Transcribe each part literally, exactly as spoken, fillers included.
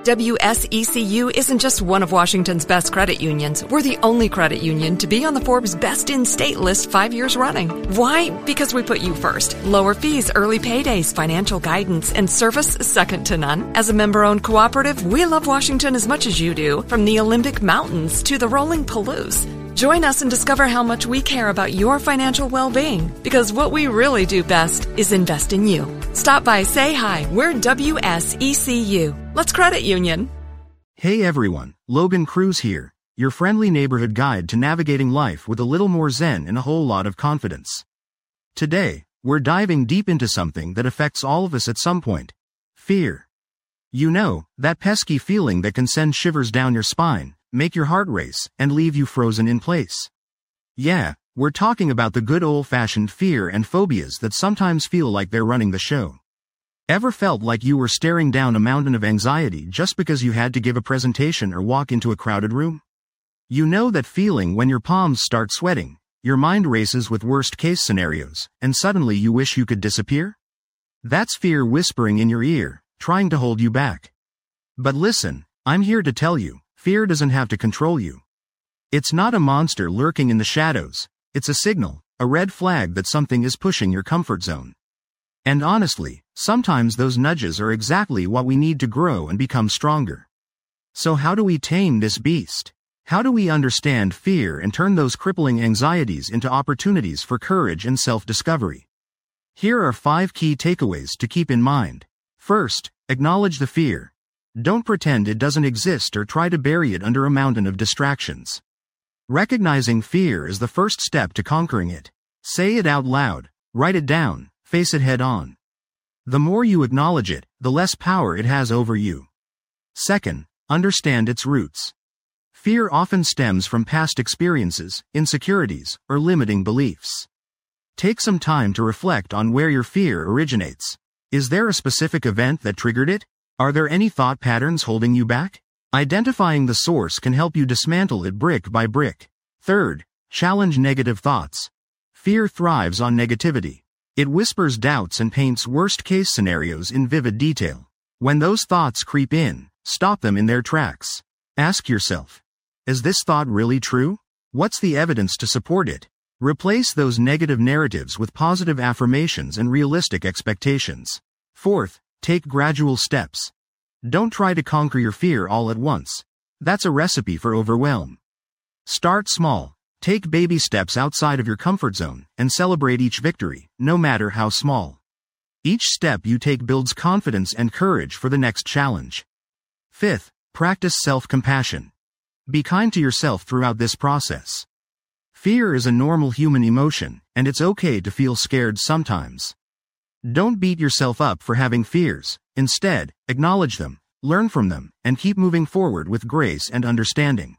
W S E C U isn't just one of Washington's best credit unions. We're the only credit union to be on the Forbes Best in State list five years running. Why? Because we put you first. Lower fees, early paydays, financial guidance, and service second to none. As a member-owned cooperative, we love Washington as much as you do, from the Olympic Mountains to the rolling Palouse. Join us and discover how much we care about your financial well-being, because what we really do best is invest in you. Stop by, say hi. We're W S E C U. Let's credit union. Hey everyone, Logan Cruz here, your friendly neighborhood guide to navigating life with a little more zen and a whole lot of confidence. Today, we're diving deep into something that affects all of us at some point: fear. You know, that pesky feeling that can send shivers down your spine, make your heart race, and leave you frozen in place. Yeah, we're talking about the good old-fashioned fear and phobias that sometimes feel like they're running the show. Ever felt like you were staring down a mountain of anxiety just because you had to give a presentation or walk into a crowded room? You know that feeling when your palms start sweating, your mind races with worst-case scenarios, and suddenly you wish you could disappear? That's fear whispering in your ear, trying to hold you back. But listen, I'm here to tell you, fear doesn't have to control you. It's not a monster lurking in the shadows. It's a signal, a red flag that something is pushing your comfort zone. And honestly, sometimes those nudges are exactly what we need to grow and become stronger. So how do we tame this beast? How do we understand fear and turn those crippling anxieties into opportunities for courage and self-discovery? Here are five key takeaways to keep in mind. First, acknowledge the fear. Don't pretend it doesn't exist or try to bury it under a mountain of distractions. Recognizing fear is the first step to conquering it. Say it out loud, write it down, face it head on. The more you acknowledge it, the less power it has over you. Second, understand its roots. Fear often stems from past experiences, insecurities, or limiting beliefs. Take some time to reflect on where your fear originates. Is there a specific event that triggered it? Are there any thought patterns holding you back? Identifying the source can help you dismantle it brick by brick. Third, challenge negative thoughts. Fear thrives on negativity. It whispers doubts and paints worst-case scenarios in vivid detail. When those thoughts creep in, stop them in their tracks. Ask yourself, is this thought really true? What's the evidence to support it? Replace those negative narratives with positive affirmations and realistic expectations. Fourth, take gradual steps. Don't try to conquer your fear all at once. That's a recipe for overwhelm. Start small. Take baby steps outside of your comfort zone and celebrate each victory, no matter how small. Each step you take builds confidence and courage for the next challenge. Fifth, practice self-compassion. Be kind to yourself throughout this process. Fear is a normal human emotion, and it's okay to feel scared sometimes. Don't beat yourself up for having fears. Instead, acknowledge them, learn from them, and keep moving forward with grace and understanding.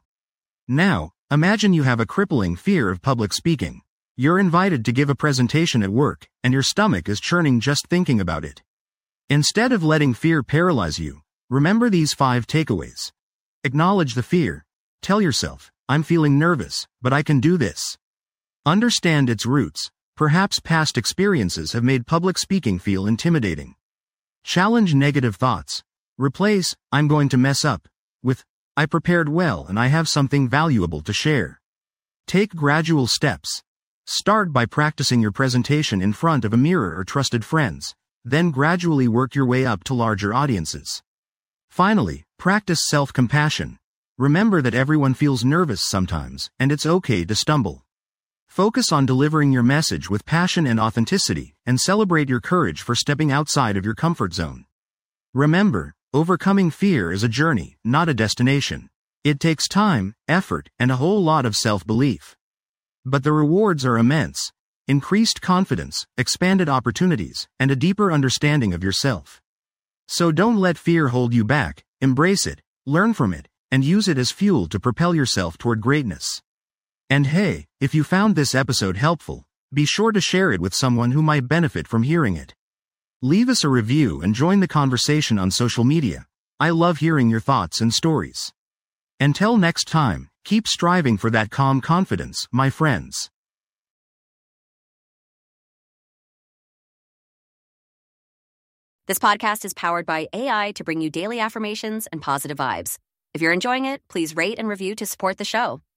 Now, imagine you have a crippling fear of public speaking. You're invited to give a presentation at work, and your stomach is churning just thinking about it. Instead of letting fear paralyze you, remember these five takeaways. Acknowledge the fear. Tell yourself, I'm feeling nervous, but I can do this. Understand its roots. Perhaps past experiences have made public speaking feel intimidating. Challenge negative thoughts. Replace, I'm going to mess up, with, I prepared well and I have something valuable to share. Take gradual steps. Start by practicing your presentation in front of a mirror or trusted friends, then gradually work your way up to larger audiences. Finally, practice self-compassion. Remember that everyone feels nervous sometimes, and it's okay to stumble. Focus on delivering your message with passion and authenticity, and celebrate your courage for stepping outside of your comfort zone. Remember, overcoming fear is a journey, not a destination. It takes time, effort, and a whole lot of self-belief. But the rewards are immense: increased confidence, expanded opportunities, and a deeper understanding of yourself. So don't let fear hold you back. Embrace it, learn from it, and use it as fuel to propel yourself toward greatness. And hey, if you found this episode helpful, be sure to share it with someone who might benefit from hearing it. Leave us a review and join the conversation on social media. I love hearing your thoughts and stories. Until next time, keep striving for that calm confidence, my friends. This podcast is powered by A I to bring you daily affirmations and positive vibes. If you're enjoying it, please rate and review to support the show.